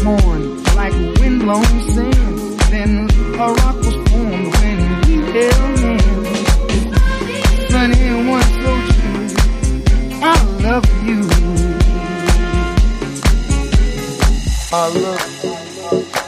torn like windblown sand. Then a rock was formed when we held hands. Sunny one so true, I love you. I love you.